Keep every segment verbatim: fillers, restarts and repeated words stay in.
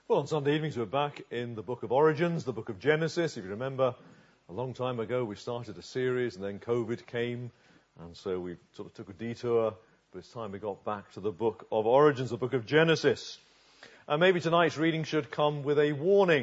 Well, on Sunday evenings we're back in the book of Origins, the book of Genesis. If you remember, a long time ago we started a series and then COVID came, and so we sort of took a detour, but it's time we got back to the book of Origins, the book of Genesis. And maybe tonight's reading should come with a warning.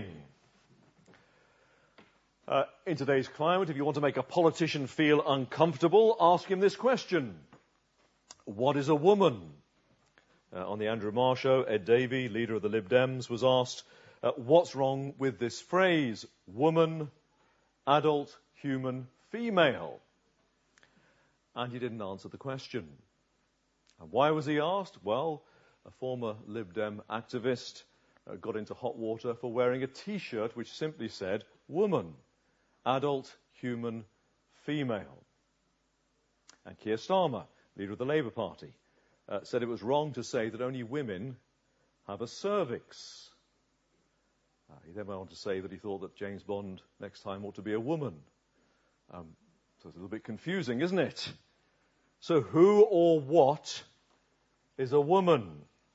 Uh, in today's climate, if you want to make a politician feel uncomfortable, ask him this question: what is a woman? Uh, on the Andrew Marr show, Ed Davey, leader of the Lib Dems, was asked, uh, what's wrong with this phrase, woman, adult, human, female? And he didn't answer the question. And why was he asked? Well, a former Lib Dem activist uh, got into hot water for wearing a T-shirt which simply said, woman, adult, human, female. And Keir Starmer, leader of the Labour Party, Uh, said it was wrong to say that only women have a cervix. Uh, he then went on to say that he thought that James Bond next time ought to be a woman. Um, so it's a little bit confusing, isn't it? So who or what is a woman?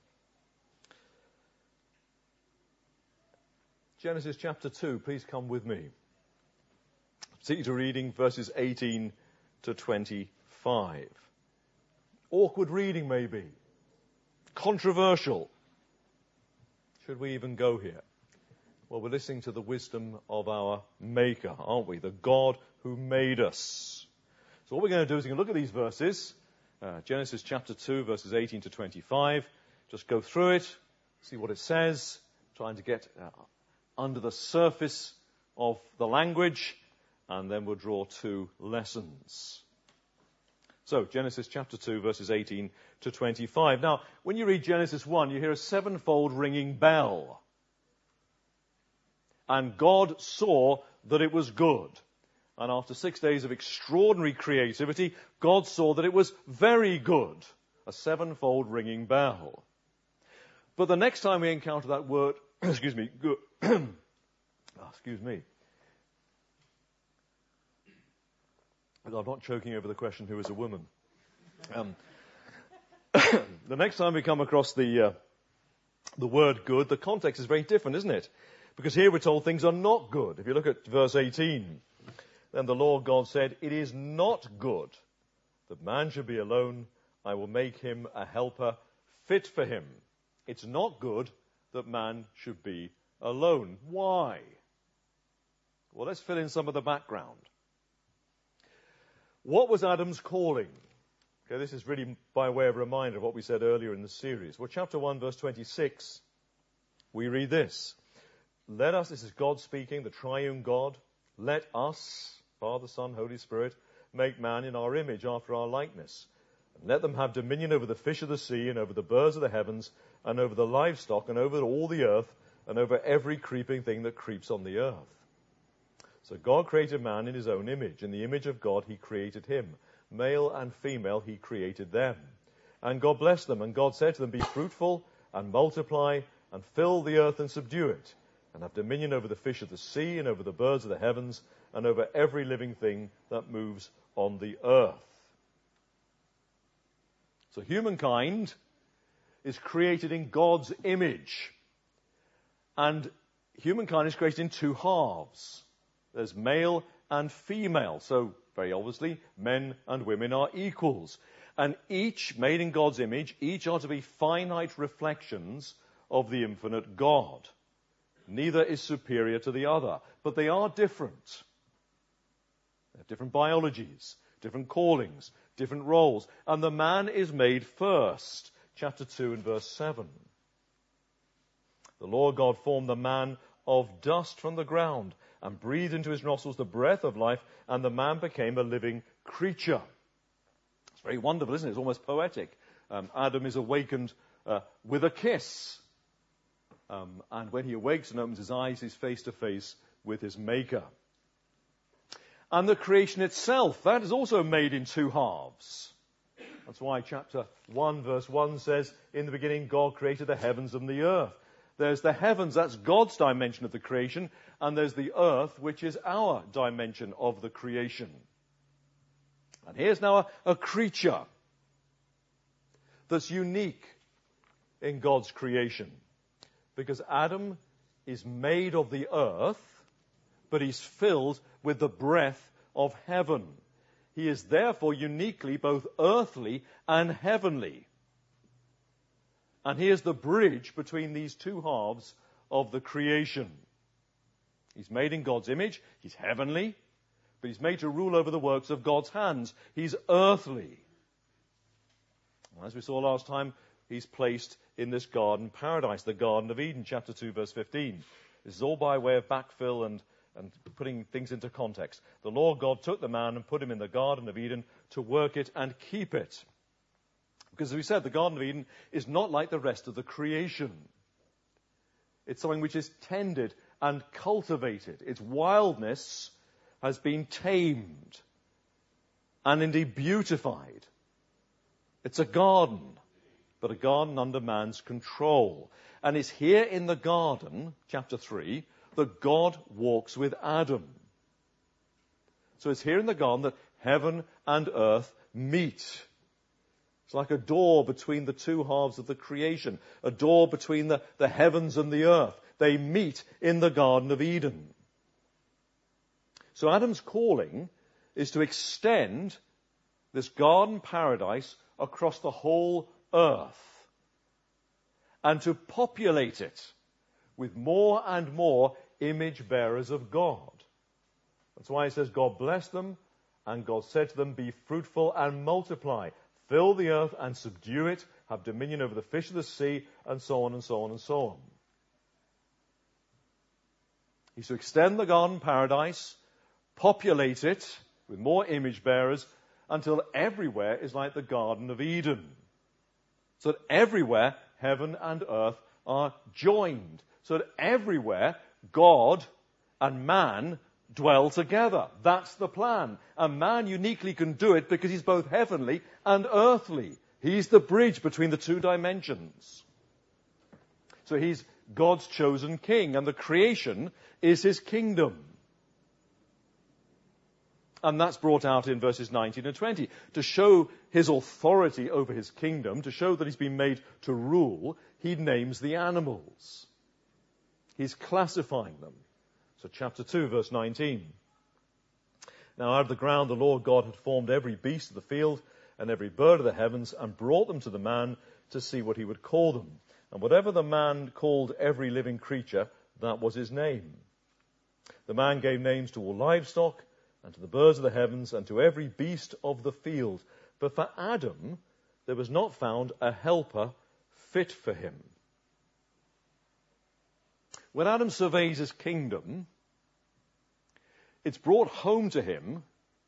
Genesis chapter two, please come with me. Particularly to reading verses eighteen to twenty-five. Awkward reading, maybe. Controversial. Should we even go here? Well, we're listening to the wisdom of our Maker, aren't we? The God who made us. So what we're going to do is we're going to look at these verses. Uh, Genesis chapter two, verses eighteen to twenty-five. Just go through it, see what it says, trying to get uh, under the surface of the language, and then we'll draw two lessons. So, Genesis chapter two, verses eighteen to twenty-five. Now, when you read Genesis one, you hear a sevenfold ringing bell. And God saw that it was good. And after six days of extraordinary creativity, God saw that it was very good. A sevenfold ringing bell. But the next time we encounter that word, excuse me, good, oh, excuse me. I'm not choking over the question, who is a woman? Um, the next time we come across the uh, the word good, the context is very different, isn't it? Because here we're told things are not good. If you look at verse eighteen, then the Lord God said, it is not good that man should be alone. I will make him a helper fit for him. It's not good that man should be alone. Why? Well, let's fill in some of the background. What was Adam's calling? Okay, this is really by way of reminder of what we said earlier in the series. Well, chapter one, verse twenty-six, we read this. Let us, this is God speaking, the triune God, let us, Father, Son, Holy Spirit, make man in our image after our likeness. And let them have dominion over the fish of the sea and over the birds of the heavens and over the livestock and over all the earth and over every creeping thing that creeps on the earth. So God created man in his own image. In the image of God he created him. Male and female he created them. And God blessed them. And God said to them, be fruitful and multiply and fill the earth and subdue it. And have dominion over the fish of the sea and over the birds of the heavens and over every living thing that moves on the earth. So humankind is created in God's image. And humankind is created in two halves. There's male and female. So, very obviously, men and women are equals. And each, made in God's image, each are to be finite reflections of the infinite God. Neither is superior to the other, but they are different. They have different biologies, different callings, different roles. And the man is made first. Chapter two and verse seven. The Lord God formed the man of dust from the ground and breathed into his nostrils the breath of life, and the man became a living creature. It's very wonderful, isn't it? It's almost poetic. Um, Adam is awakened uh, with a kiss. Um, and when he awakes and opens his eyes, he's face to face with his Maker. And the creation itself, that is also made in two halves. That's why chapter one, verse one says, in the beginning God created the heavens and the earth. There's the heavens, that's God's dimension of the creation, and there's the earth, which is our dimension of the creation. And here's now a, a creature that's unique in God's creation. Because Adam is made of the earth, but he's filled with the breath of heaven. He is therefore uniquely both earthly and heavenly. And he is the bridge between these two halves of the creation. He's made in God's image. He's heavenly. But he's made to rule over the works of God's hands. He's earthly. As we saw last time, he's placed in this garden paradise, the Garden of Eden, chapter two, verse fifteen. This is all by way of backfill and, and putting things into context. The Lord God took the man and put him in the Garden of Eden to work it and keep it. Because as we said, the Garden of Eden is not like the rest of the creation. It's something which is tended and cultivated. Its wildness has been tamed and indeed beautified. It's a garden, but a garden under man's control. And it's here in the garden, chapter three, that God walks with Adam. So it's here in the garden that heaven and earth meet. It's like a door between the two halves of the creation, a door between the, the heavens and the earth. They meet in the Garden of Eden. So Adam's calling is to extend this garden paradise across the whole earth and to populate it with more and more image bearers of God. That's why it says God blessed them and God said to them, be fruitful and multiply, fill the earth and subdue it, have dominion over the fish of the sea, and so on and so on and so on. He's to extend the garden paradise, populate it with more image bearers until everywhere is like the Garden of Eden. So that everywhere heaven and earth are joined. So that everywhere God and man dwell together. That's the plan. And man uniquely can do it because he's both heavenly and earthly. He's the bridge between the two dimensions. So he's God's chosen king, and the creation is his kingdom. And that's brought out in verses nineteen and twenty. To show his authority over his kingdom, to show that he's been made to rule, he names the animals. He's classifying them. So chapter two, verse nineteen. Now out of the ground the Lord God had formed every beast of the field and every bird of the heavens and brought them to the man to see what he would call them. And whatever the man called every living creature, that was his name. The man gave names to all livestock, and to the birds of the heavens, and to every beast of the field. But for Adam, there was not found a helper fit for him. When Adam surveys his kingdom, it's brought home to him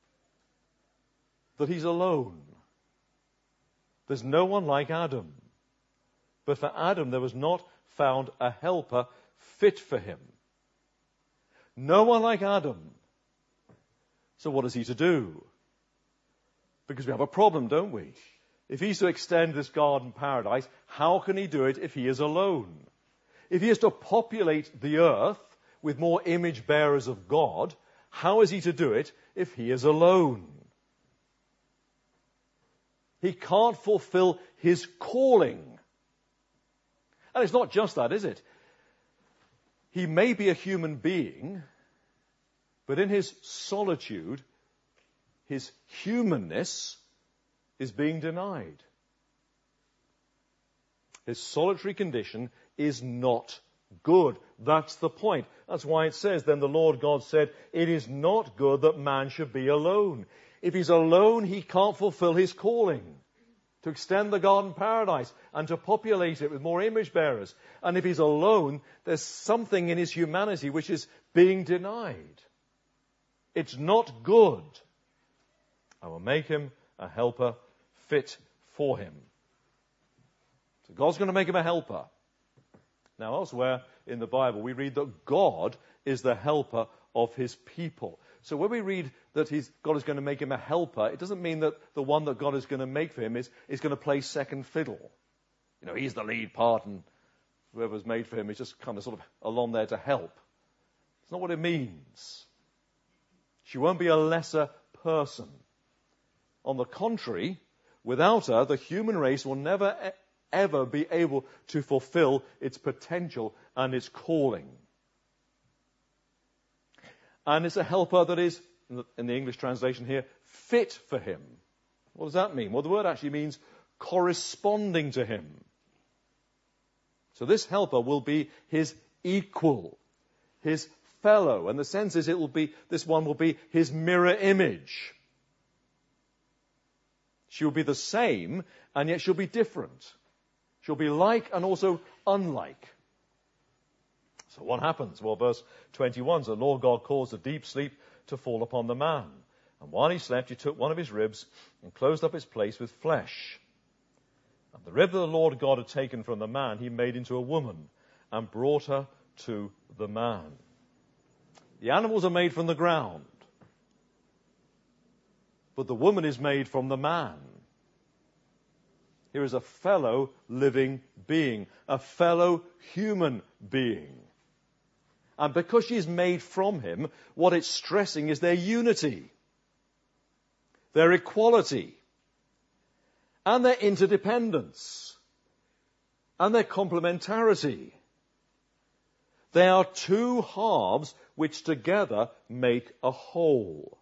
that he's alone. There's no one like Adam. But for Adam, there was not found a helper fit for him. No one like Adam. So what is he to do? Because we have a problem, don't we? If he's to extend this garden paradise, how can he do it if he is alone? If he is to populate the earth with more image bearers of God, how is he to do it if he is alone? He can't fulfill his calling. And it's not just that, is it? He may be a human being, but in his solitude, his humanness is being denied. His solitary condition is not good. That's the point. That's why it says, then the Lord God said, it is not good that man should be alone. If he's alone, he can't fulfill his calling to extend the garden paradise and to populate it with more image bearers. And if he's alone, there's something in his humanity which is being denied. It's not good. I will make him a helper fit for him. So God's going to make him a helper. Now, elsewhere in the Bible, we read that God is the helper of his people. So when we read that he's, God is going to make him a helper, it doesn't mean that the one that God is going to make for him is, is going to play second fiddle. You know, he's the lead part and whoever's made for him is just kind of sort of along there to help. It's not what it means. She won't be a lesser person. On the contrary, without her, the human race will never ever be able to fulfill its potential and its calling. And it's a helper that is, in the English translation here, fit for him. What does that mean? Well, the word actually means corresponding to him. So this helper will be his equal, his fellow. And the sense is it will be, this one will be his mirror image. She will be the same, and yet she'll be different. She'll be like and also unlike. So what happens? Well, verse twenty-one, so the Lord God caused a deep sleep to fall upon the man. And while he slept, he took one of his ribs and closed up its place with flesh. And the rib that the Lord God had taken from the man, he made into a woman and brought her to the man. The animals are made from the ground, but the woman is made from the man. Here is a fellow living being, a fellow human being. And because she's made from him, what it's stressing is their unity, their equality, and their interdependence, and their complementarity. They are two halves which together make a whole.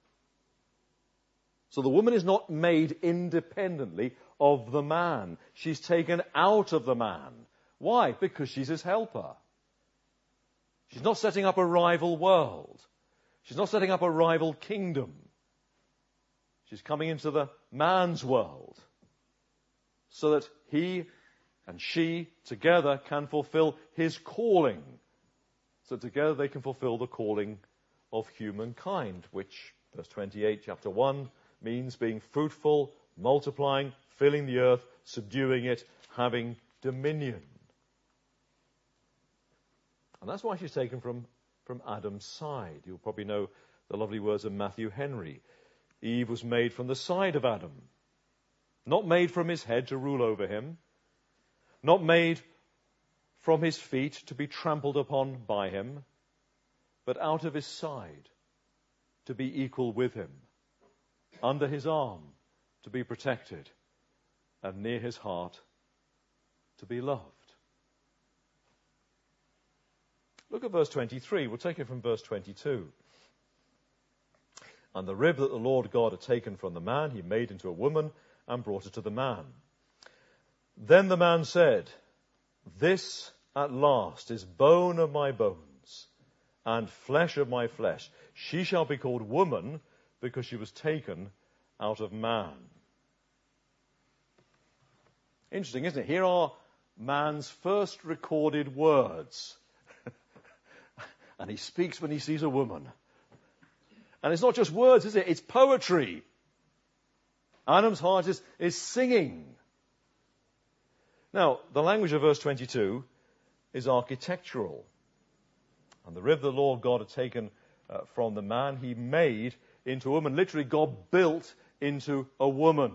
So the woman is not made independently of the man. She's taken out of the man. Why? Because she's his helper. She's not setting up a rival world. She's not setting up a rival kingdom. She's coming into the man's world so that he and she together can fulfill his calling. So together they can fulfill the calling of humankind, which, verse twenty-eight, chapter one, means being fruitful, multiplying, filling the earth, subduing it, having dominion. And that's why she's taken from, from Adam's side. You'll probably know the lovely words of Matthew Henry. Eve was made from the side of Adam, not made from his head to rule over him, not made from his feet to be trampled upon by him, but out of his side to be equal with him, under his arm to be protected, and near his heart to be loved. Look at verse twenty-three. We'll take it from verse twenty-two. And the rib that the Lord God had taken from the man, he made into a woman and brought it to the man. Then the man said, this at last is bone of my bones and flesh of my flesh. She shall be called woman because she was taken out of man. Interesting, isn't it? Here are man's first recorded words. And he speaks when he sees a woman. And it's not just words, is it? It's poetry. Adam's heart is, is singing. Now, the language of verse twenty-two is architectural. And the rib the Lord God had taken uh, from the man, he made into a woman. Literally, God built into a woman.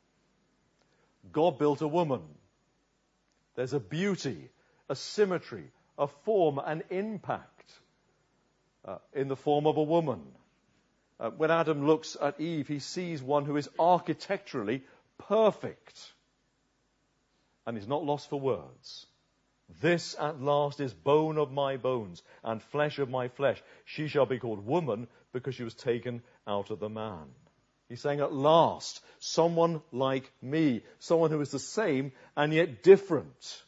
God built a woman. There's a beauty, a symmetry, a form, an impact uh, in the form of a woman. Uh, when Adam looks at Eve, he sees one who is architecturally perfect. And is not lost for words. This at last is bone of my bones and flesh of my flesh. She shall be called woman because she was taken out of the man. He's saying at last, someone like me, someone who is the same and yet different.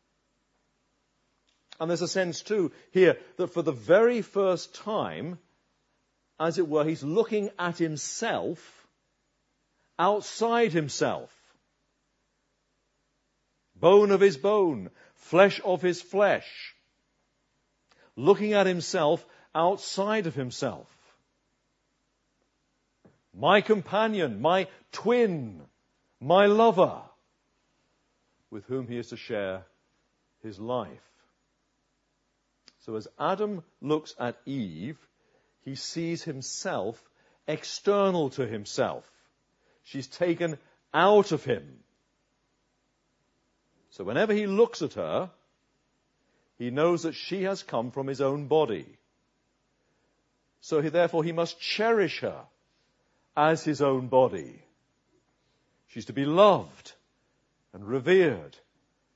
And there's a sense too here that for the very first time, as it were, he's looking at himself outside himself. Bone of his bone, flesh of his flesh. Looking at himself outside of himself. My companion, my twin, my lover, with whom he is to share his life. So as Adam looks at Eve, he sees himself external to himself. She's taken out of him. So whenever he looks at her, he knows that she has come from his own body. So he, therefore he must cherish her as his own body. She's to be loved and revered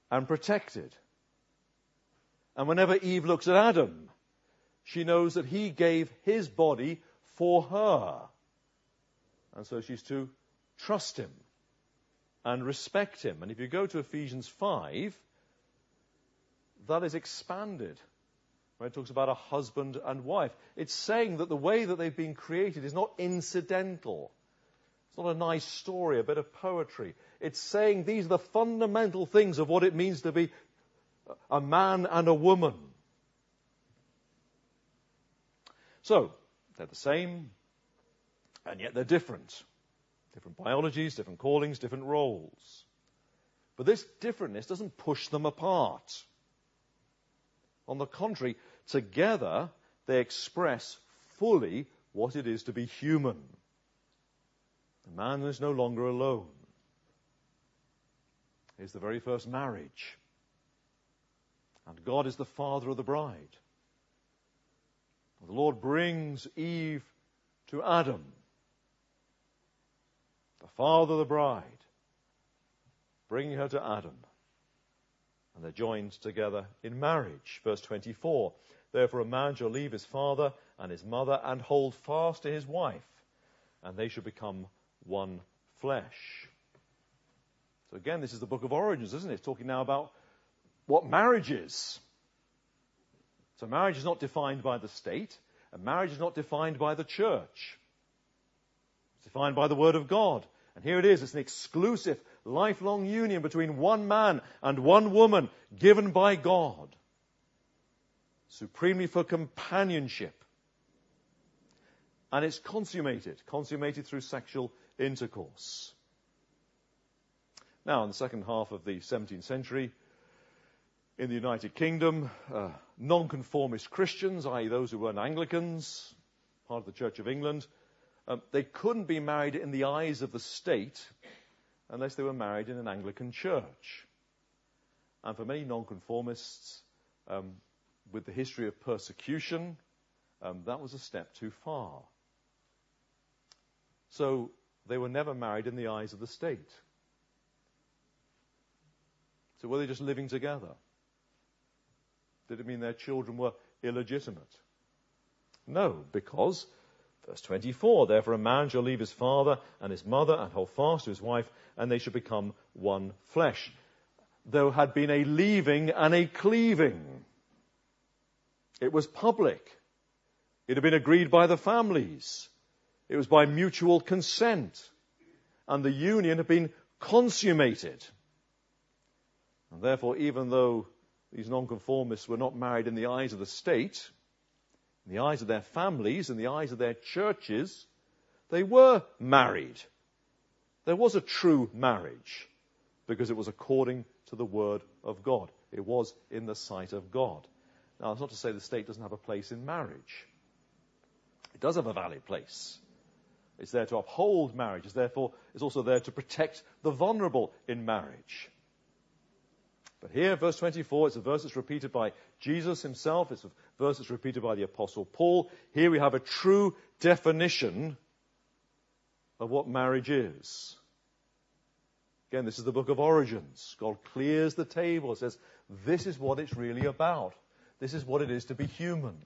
and protected. And whenever Eve looks at Adam, she knows that he gave his body for her. And so she's to trust him and respect him. And if you go to Ephesians five, that is expanded, where it talks about a husband and wife. It's saying that the way that they've been created is not incidental. It's not a nice story, a bit of poetry. It's saying these are the fundamental things of what it means to be a man and a woman. So, they're the same, and yet they're different. Different biologies, different callings, different roles. But this differentness doesn't push them apart. On the contrary, together they express fully what it is to be human. The man is no longer alone. It's the very first marriage. And God is the father of the bride. The Lord brings Eve to Adam, the father of the bride, bringing her to Adam. And they're joined together in marriage. Verse twenty-four, therefore a man shall leave his father and his mother and hold fast to his wife, and they shall become one flesh. So again, this is the book of origins, isn't it? It's talking now about what marriage is. So marriage is not defined by the state, and marriage is not defined by the church. It's defined by the Word of God. And here it is, it's an exclusive, lifelong union between one man and one woman given by God, supremely for companionship. And it's consummated, consummated through sexual intercourse. Now, in the second half of the seventeenth century, in the United Kingdom, uh, nonconformist Christians, that is those who weren't Anglicans, part of the Church of England, um, they couldn't be married in the eyes of the state unless they were married in an Anglican church. And for many nonconformists, um, with the history of persecution, um, that was a step too far. So they were never married in the eyes of the state. So were they just living together? Did it mean their children were illegitimate? No, because, verse twenty-four, therefore a man shall leave his father and his mother and hold fast to his wife, and they shall become one flesh. There had been a leaving and a cleaving. It was public. It had been agreed by the families. It was by mutual consent. And the union had been consummated. And therefore, even though these nonconformists were not married in the eyes of the state, in the eyes of their families, in the eyes of their churches, they were married. There was a true marriage because it was according to the Word of God. It was in the sight of God. Now, that's not to say the state doesn't have a place in marriage. It does have a valid place. It's there to uphold marriage. It's therefore, it's also there to protect the vulnerable in marriage. But here, verse twenty-four, it's a verse that's repeated by Jesus himself. It's a verse that's repeated by the Apostle Paul. Here we have a true definition of what marriage is. Again, this is the book of origins. God clears the table. It says, this is what it's really about. This is what it is to be human.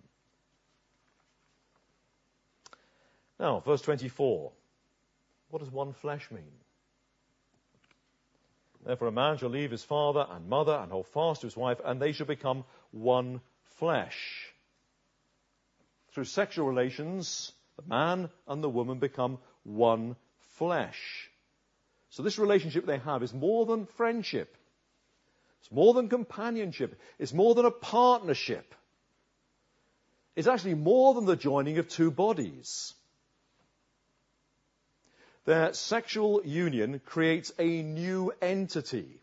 Now, verse twenty-four. What does one flesh mean? Therefore a man shall leave his father and mother and hold fast to his wife, and they shall become one flesh. Through sexual relations, the man and the woman become one flesh. So this relationship they have is more than friendship. It's more than companionship. It's more than a partnership. It's actually more than the joining of two bodies. Their sexual union creates a new entity,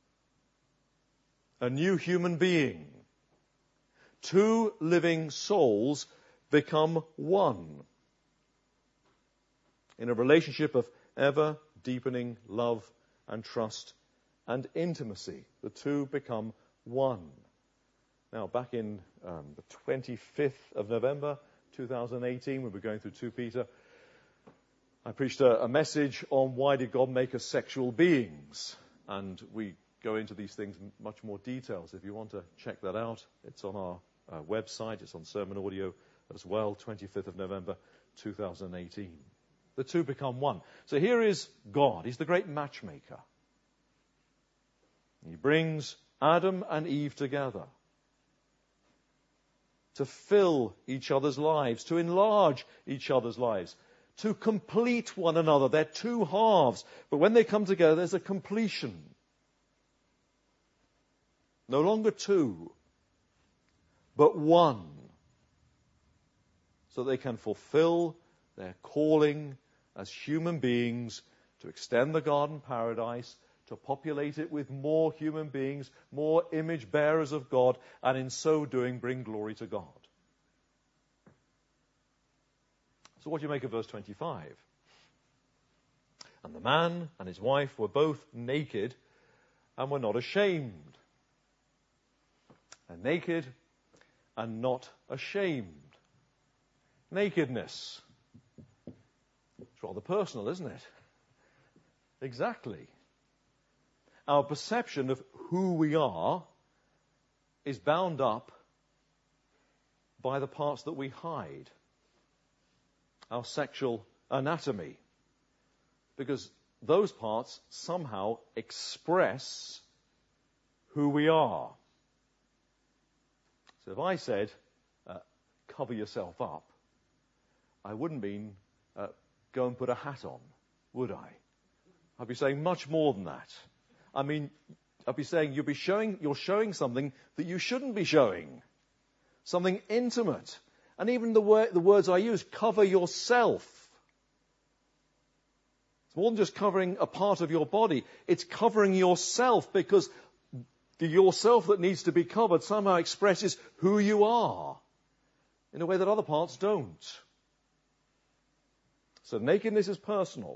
a new human being. Two living souls become one in a relationship of ever-deepening love and trust and intimacy. The two become one. Now, back in um, the twenty-fifth of November, two thousand eighteen, we were going through Second Peter, I preached a, a message on why did God make us sexual beings. And we go into these things in much more detail. So if you want to check that out, it's on our uh, website. It's on Sermon Audio as well, twenty-fifth of November, two thousand eighteen. The two become one. So here is God. He's the great matchmaker. He brings Adam and Eve together to fill each other's lives, to enlarge each other's lives, to complete one another. They're two halves, but when they come together, there's a completion. No longer two, but one, so they can fulfill their calling as human beings to extend the garden paradise, to populate it with more human beings, more image bearers of God, and in so doing bring glory to God. So what do you make of verse twenty-five? And the man and his wife were both naked and were not ashamed. And naked and not ashamed. Nakedness. It's rather personal, isn't it? Exactly. Our perception of who we are is bound up by the parts that we hide. Our sexual anatomy. Because those parts somehow express who we are. So if I said, uh, cover yourself up, I wouldn't mean uh, go and put a hat on, would I? I'd be saying much more than that. I mean, I'd be saying you'll be showing, you're showing something that you shouldn't be showing. Something intimate. And even the, word, the words I use, cover yourself. It's more than just covering a part of your body. It's covering yourself, because the yourself that needs to be covered somehow expresses who you are in a way that other parts don't. So nakedness is personal.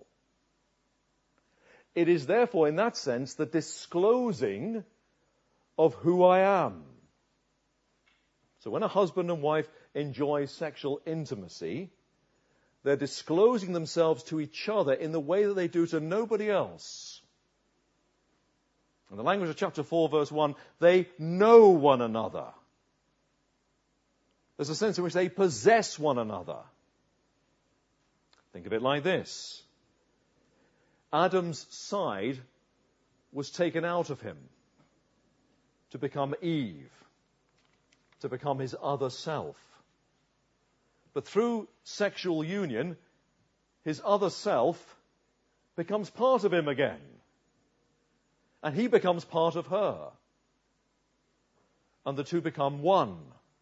It is therefore, in that sense, the disclosing of who I am. So when a husband and wife enjoy sexual intimacy, they're disclosing themselves to each other in the way that they do to nobody else. In the language of chapter four, verse one, they know one another. There's a sense in which they possess one another. Think of it like this. Adam's side was taken out of him to become Eve, to become his other self. But through sexual union, his other self becomes part of him again. And he becomes part of her. And the two become one.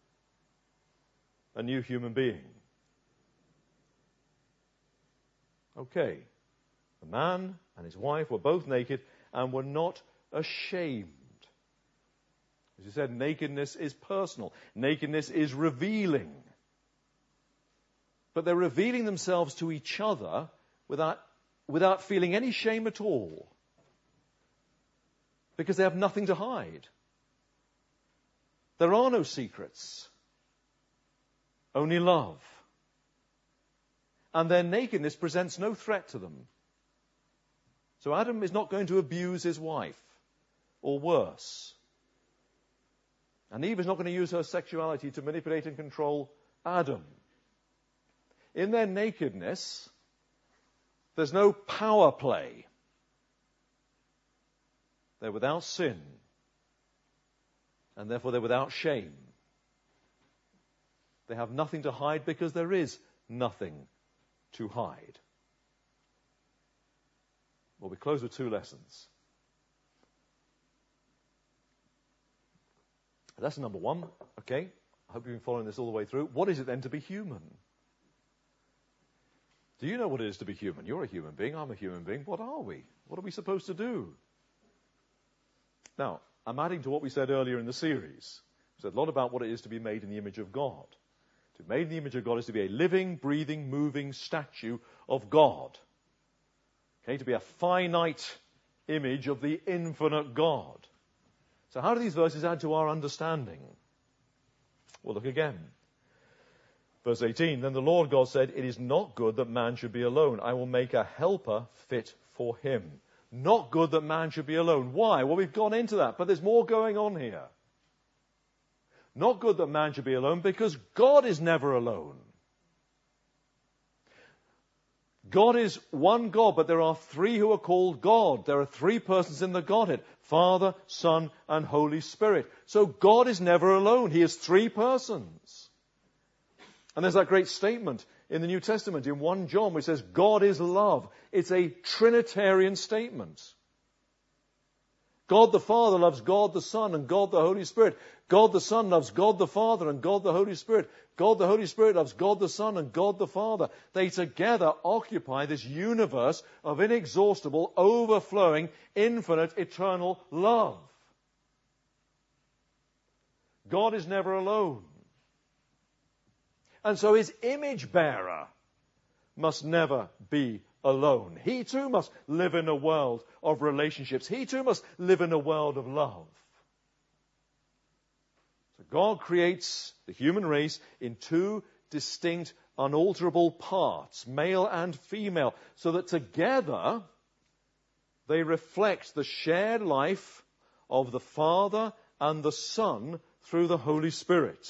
A new human being. Okay. The man and his wife were both naked and were not ashamed. As you said, nakedness is personal. Nakedness is revealing. But they're revealing themselves to each other without, without feeling any shame at all. Because they have nothing to hide. There are no secrets. Only love. And their nakedness presents no threat to them. So Adam is not going to abuse his wife, or worse. And Eve is not going to use her sexuality to manipulate and control Adam. In their nakedness, there's no power play. They're without sin. And therefore they're without shame. They have nothing to hide because there is nothing to hide. Well, we close with two lessons. Lesson number one, okay, I hope you've been following this all the way through. What is it then to be human? Do you know what it is to be human? You're a human being, I'm a human being. What are we? What are we supposed to do? Now, I'm adding to what we said earlier in the series. We said a lot about what it is to be made in the image of God. To be made in the image of God is to be a living, breathing, moving statue of God. Okay, to be a finite image of the infinite God. So how do these verses add to our understanding? Well, look again. Verse eighteen, then the Lord God said, it is not good that man should be alone. I will make a helper fit for him. Not good that man should be alone. Why? Well, we've gone into that, but there's more going on here. Not good that man should be alone because God is never alone. God is one God, but there are three who are called God. There are three persons in the Godhead: Father, Son, and Holy Spirit. So God is never alone. He is three persons. And there's that great statement in the New Testament in First John which says God is love. It's a Trinitarian statement. God the Father loves God the Son and God the Holy Spirit. God the Son loves God the Father and God the Holy Spirit. God the Holy Spirit loves God the Son and God the Father. They together occupy this universe of inexhaustible, overflowing, infinite, eternal love. God is never alone. And so his image bearer must never be alone. He too must live in a world of relationships. He too must live in a world of love. So God creates the human race in two distinct, unalterable parts, male and female, so that together they reflect the shared life of the Father and the Son through the Holy Spirit.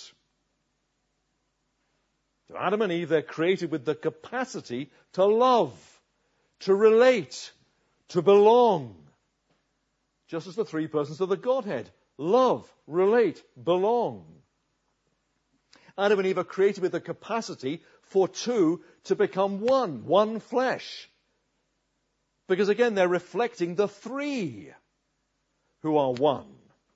So Adam and Eve, they're created with the capacity to love, to relate, to belong. Just as the three persons of the Godhead: love, relate, belong. Adam and Eve are created with the capacity for two to become one, one flesh. Because again, they're reflecting the three who are one.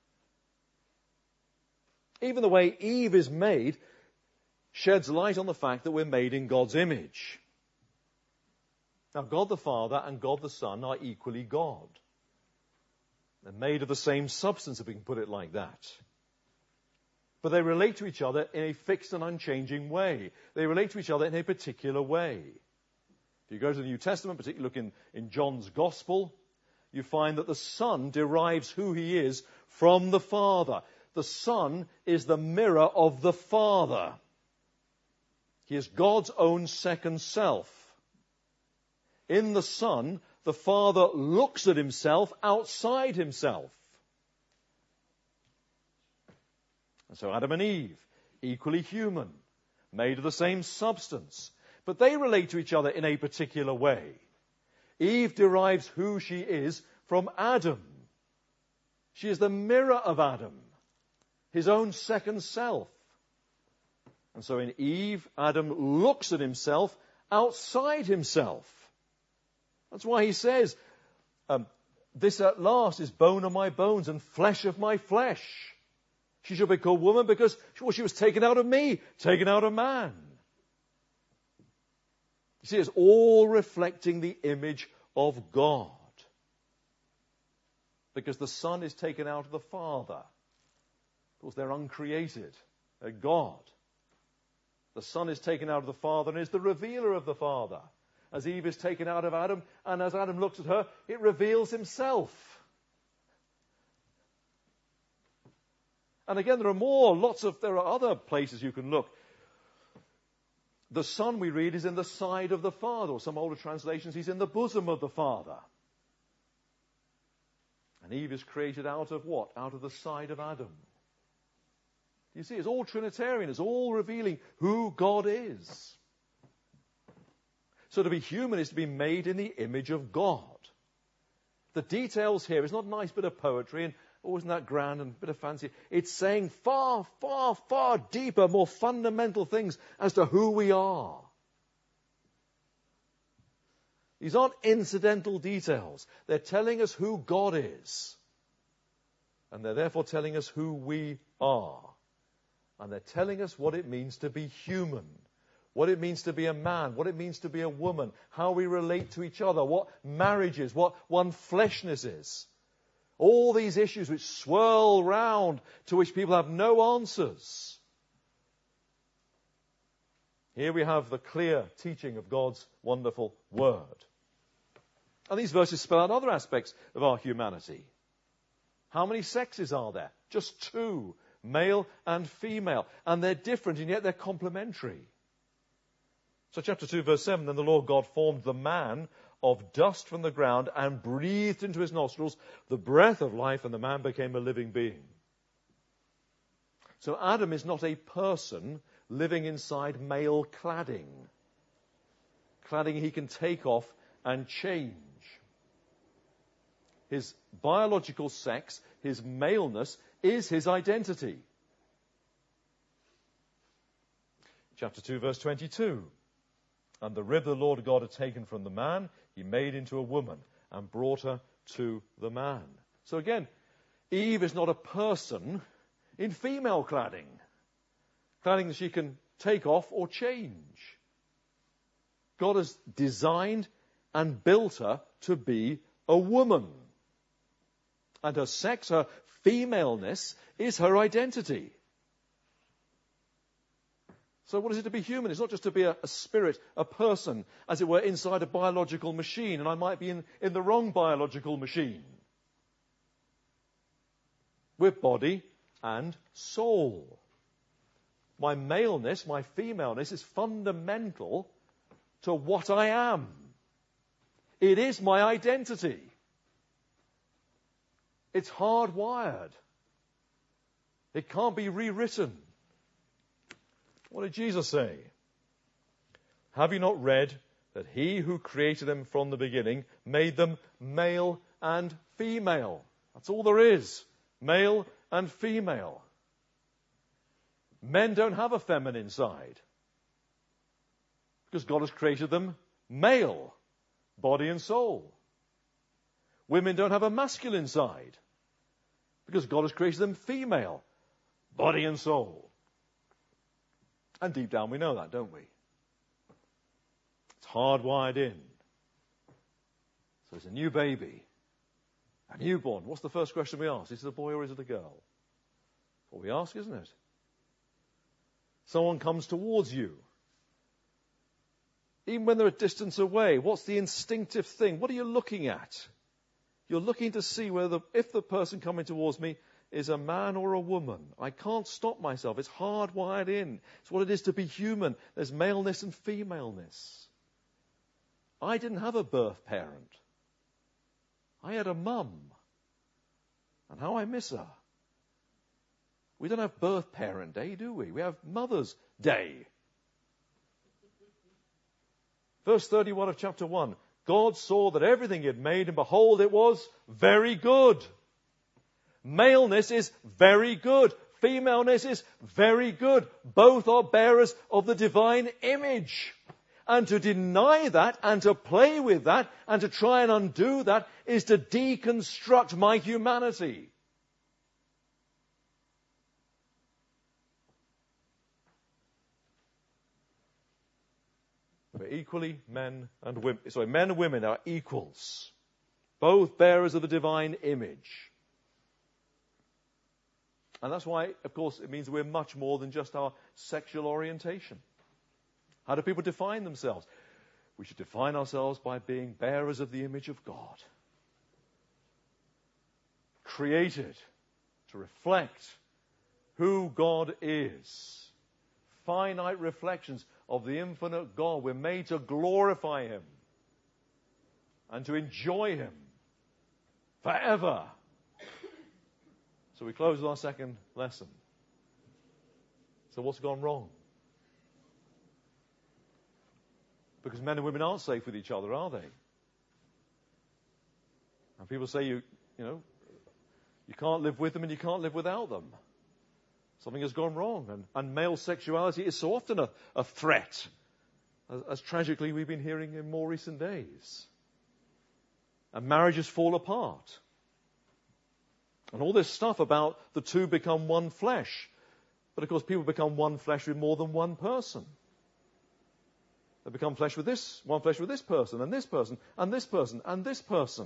Even the way Eve is made sheds light on the fact that we're made in God's image. Now, God the Father and God the Son are equally God. They're made of the same substance, if we can put it like that. But they relate to each other in a fixed and unchanging way. They relate to each other in a particular way. If you go to the New Testament, particularly look in, in John's Gospel, you find that the Son derives who he is from the Father. The Son is the mirror of the Father. He is God's own second self. In the Son, the Father looks at himself outside himself. And so Adam and Eve, equally human, made of the same substance, but they relate to each other in a particular way. Eve derives who she is from Adam. She is the mirror of Adam, his own second self. And so in Eve, Adam looks at himself outside himself. That's why he says, um, this at last is bone of my bones and flesh of my flesh. She shall be called woman because well, she was taken out of me, taken out of man. You see, it's all reflecting the image of God. Because the Son is taken out of the Father. Of course, they're uncreated. They're God. The Son is taken out of the Father and is the revealer of the Father. As Eve is taken out of Adam, and as Adam looks at her, it reveals himself. And again, there are more, lots of, there are other places you can look. The Son, we read, is in the side of the Father, or some older translations, he's in the bosom of the Father. And Eve is created out of what? Out of the side of Adam. You see, it's all Trinitarian. It's all revealing who God is. So to be human is to be made in the image of God. The details here is not a nice bit of poetry and, oh, isn't that grand and a bit of fancy. It's saying far, far, far deeper, more fundamental things as to who we are. These aren't incidental details. They're telling us who God is. And they're therefore telling us who we are. And they're telling us what it means to be human, what it means to be a man, what it means to be a woman, how we relate to each other, what marriage is, what one fleshness is. All these issues which swirl round, to which people have no answers. Here we have the clear teaching of God's wonderful word. And these verses spell out other aspects of our humanity. How many sexes are there? Just two. Male and female. And they're different, and yet they're complementary. So chapter two, verse seven, then the Lord God formed the man of dust from the ground and breathed into his nostrils the breath of life, and the man became a living being. So Adam is not a person living inside male cladding. Cladding he can take off and change. His biological sex, his maleness, is his identity. Chapter two, verse twenty-two. And the rib the Lord God had taken from the man, he made into a woman and brought her to the man. So again, Eve is not a person in female cladding. Cladding that she can take off or change. God has designed and built her to be a woman. And her sex, her femaleness, is her identity. So what is it to be human? It's not just to be a, a spirit, a person, as it were, inside a biological machine. And I might be in, in the wrong biological machine. We're body and soul. My maleness, my femaleness is fundamental to what I am. It is my identity. It's hardwired. It can't be rewritten. What did Jesus say? Have you not read that he who created them from the beginning made them male and female? That's all there is. Male and female. Men don't have a feminine side. Because God has created them male, body and soul. Women don't have a masculine side. Because God has created them female, body and soul. And deep down we know that, don't we? It's hardwired in. So it's a new baby, a newborn. What's the first question we ask? Is it a boy or is it a girl? What we ask, isn't it? Someone comes towards you. Even when they're a distance away, what's the instinctive thing? What are you looking at? You're looking to see whether, if the person coming towards me is a man or a woman. I can't stop myself. It's hardwired in. It's what it is to be human. There's maleness and femaleness. I didn't have a birth parent. I had a mum. And how I miss her. We don't have birth parent day, do we? We have Mother's Day. Verse thirty-one of chapter one. God saw that everything he had made, and behold, it was very good. Maleness is very good. Femaleness is very good. Both are bearers of the divine image. And to deny that, and to play with that, and to try and undo that, is to deconstruct my humanity. We're equally men and women. Sorry, men and women are equals. Both bearers of the divine image. And that's why, of course, it means we're much more than just our sexual orientation. How do people define themselves? We should define ourselves by being bearers of the image of God. Created to reflect who God is. Finite reflections of the infinite God. We're made to glorify him and to enjoy him forever. So we close with our second lesson. So what's gone wrong? Because men and women aren't safe with each other, are they? And people say you, you know, you can't live with them and you can't live without them. Something has gone wrong. And, and male sexuality is so often a, a threat, as, as tragically we've been hearing in more recent days. And marriages fall apart. And all this stuff about the two become one flesh. But of course people become one flesh with more than one person. They become flesh with this, one flesh with this person, and this person, and this person, and this person.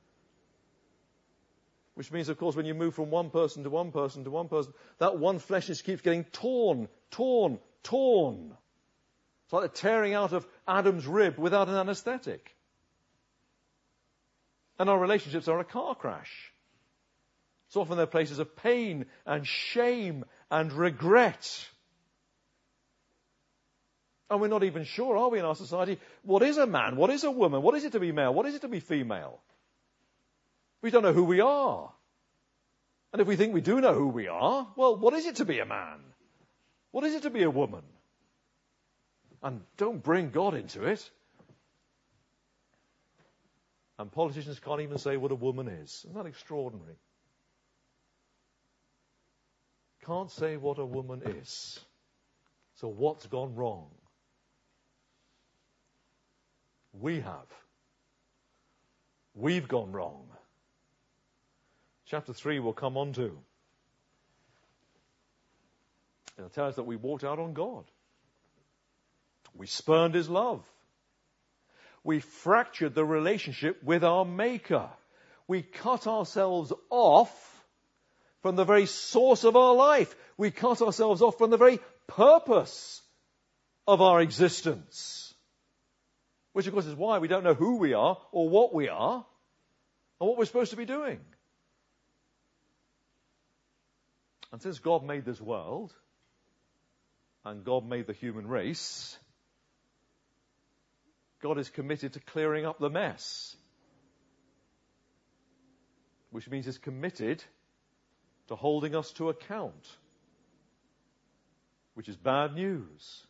Which means, of course, when you move from one person to one person to one person, that one flesh just keeps getting torn, torn, torn. It's like the tearing out of Adam's rib without an anesthetic. And our relationships are a car crash. So often they're places of pain and shame and regret. And we're not even sure, are we, in our society, what is a man? What is a woman? What is it to be male? What is it to be female? We don't know who we are. And if we think we do know who we are, well, what is it to be a man? What is it to be a woman? And don't bring God into it. And politicians can't even say what a woman is. Isn't that extraordinary? Can't say what a woman is. So what's gone wrong? We have. We've gone wrong. Chapter three we'll come on to. It'll tell us that we walked out on God. We spurned his love. We fractured the relationship with our Maker. We cut ourselves off from the very source of our life. We cut ourselves off from the very purpose of our existence. Which, of course, is why we don't know who we are or what we are or what we're supposed to be doing. And since God made this world and God made the human race, God is committed to clearing up the mess. Which means he's committed to holding us to account. Which is bad news.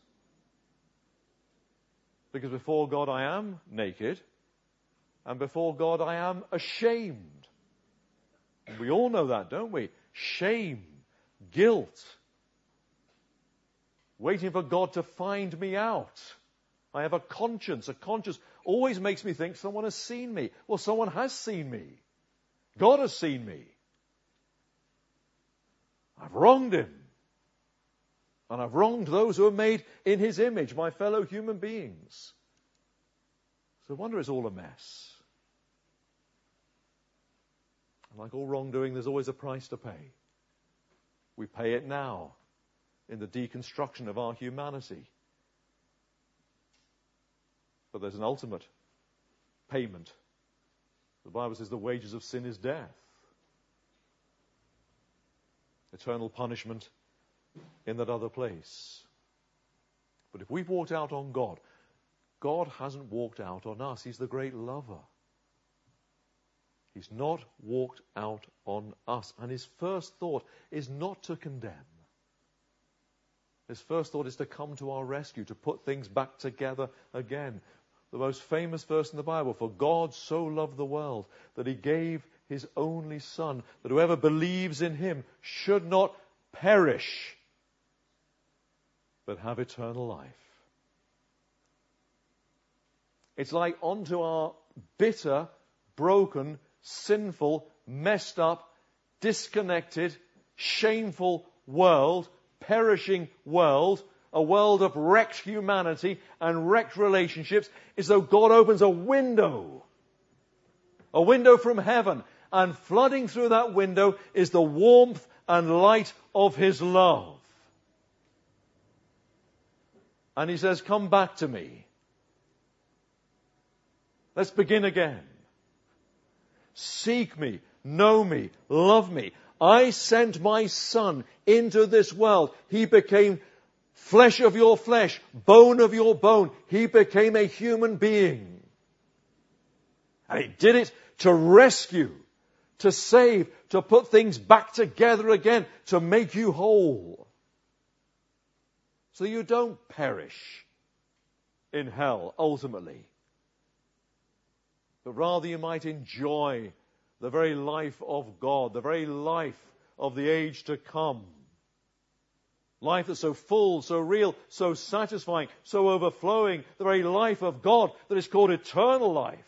Because before God I am naked, and before God I am ashamed. And we all know that, don't we? Shame, guilt, waiting for God to find me out. I have a conscience. A conscience always makes me think someone has seen me. Well, someone has seen me. God has seen me. I've wronged him. And I've wronged those who are made in his image, my fellow human beings. So no wonder it's all a mess. And like all wrongdoing, there's always a price to pay. We pay it now in the deconstruction of our humanity. But there's an ultimate payment. The Bible says the wages of sin is death. Eternal punishment in that other place. But if we've walked out on God, God hasn't walked out on us. He's the great lover. He's not walked out on us. And his first thought is not to condemn. His first thought is to come to our rescue, to put things back together again. The most famous verse in the Bible, for God so loved the world that he gave his only Son, that whoever believes in him should not perish, but have eternal life. It's like onto our bitter, broken, sinful, messed up, disconnected, shameful world, perishing world, a world of wrecked humanity and wrecked relationships, is though God opens a window, a window from heaven, and flooding through that window is the warmth and light of his love. And he says, come back to me. Let's begin again. Seek me, know me, love me. I sent my Son into this world. He became flesh of your flesh, bone of your bone. He became a human being. And he did it to rescue, to save, to put things back together again, to make you whole. So you don't perish in hell, ultimately. But rather you might enjoy the very life of God, the very life of the age to come. Life that's so full, so real, so satisfying, so overflowing, the very life of God that is called eternal life.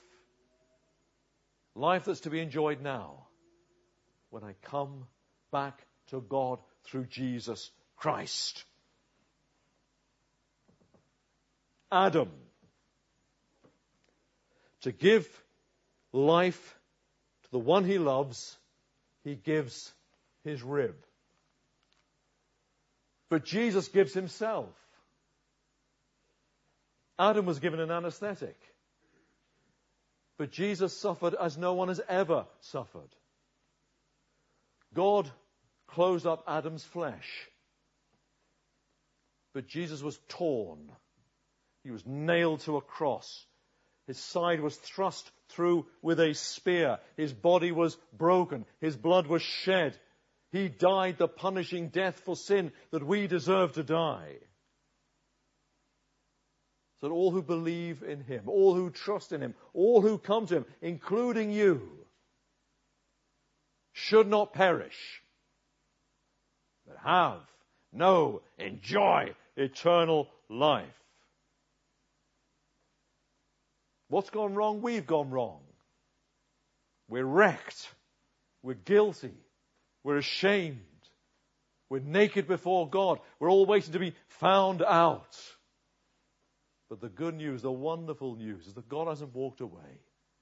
Life that's to be enjoyed now, when I come back to God through Jesus Christ. Adam, to give life to the one he loves, he gives his rib. But Jesus gives himself. Adam was given an anesthetic. But Jesus suffered as no one has ever suffered. God closed up Adam's flesh. But Jesus was torn He was nailed to a cross. His side was thrust through with a spear. His body was broken. His blood was shed. He died the punishing death for sin that we deserve to die. So that all who believe in him, all who trust in him, all who come to him, including you, should not perish, but have, know, enjoy eternal life. What's gone wrong? We've gone wrong. We're wrecked. We're guilty. We're ashamed. We're naked before God. We're all waiting to be found out. But the good news, the wonderful news, is that God hasn't walked away.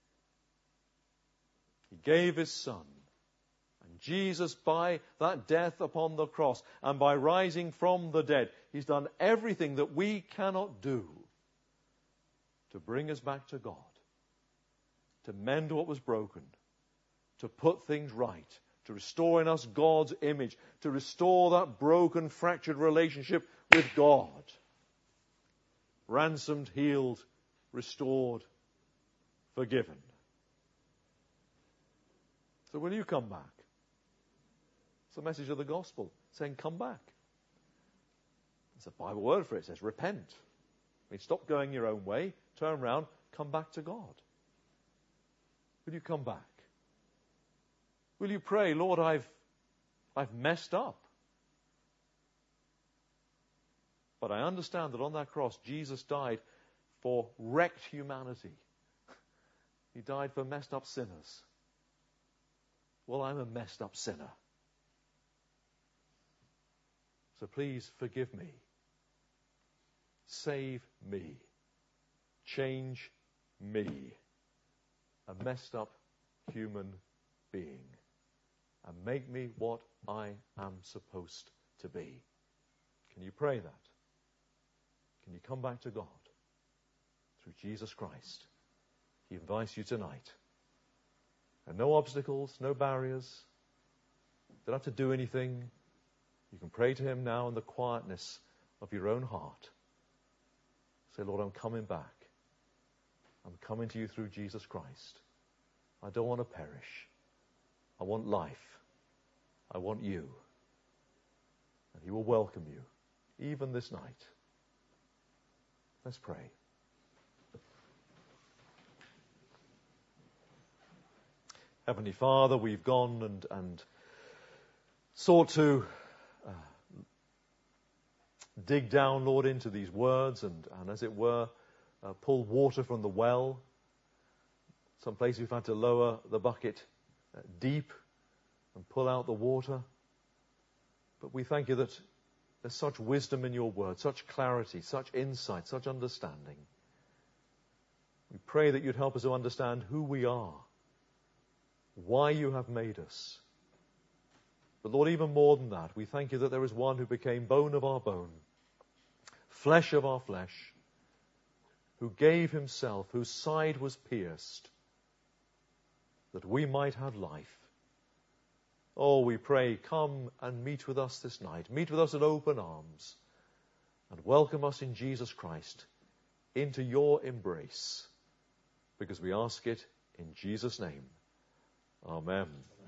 He gave his Son. And Jesus, by that death upon the cross and by rising from the dead, he's done everything that we cannot do to bring us back to God, to mend what was broken, to put things right, to restore in us God's image, to restore that broken, fractured relationship with God. Ransomed, healed, restored, forgiven. So will you come back? It's the message of the gospel, saying come back. It's a Bible word for it. It says repent. I mean, stop going your own way, turn around, come back to God. Will you come back? Will you pray, Lord, I've, I've messed up. But I understand that on that cross, Jesus died for wrecked humanity. He died for messed up sinners. Well, I'm a messed up sinner. So please forgive me. Save me. Change me. A messed up human being. And make me what I am supposed to be. Can you pray that? Can you come back to God through Jesus Christ? He invites you tonight. And no obstacles, no barriers. Don't have to do anything. You can pray to him now in the quietness of your own heart. Say, Lord, I'm coming back. I'm coming to you through Jesus Christ. I don't want to perish. I want life. I want you. And he will welcome you, even this night. Let's pray. Heavenly Father, we've gone and, and sought to uh, dig down, Lord, into these words and, and as it were, uh, pull water from the well. Some places we've had to lower the bucket uh, deep and pull out the water. But we thank you that there's such wisdom in your word, such clarity, such insight, such understanding. We pray that you'd help us to understand who we are, why you have made us. But Lord, even more than that, we thank you that there is one who became bone of our bone, flesh of our flesh, who gave himself, whose side was pierced, that we might have life. Oh, we pray, come and meet with us this night. Meet with us in open arms and welcome us in Jesus Christ into your embrace, because we ask it in Jesus' name. Amen.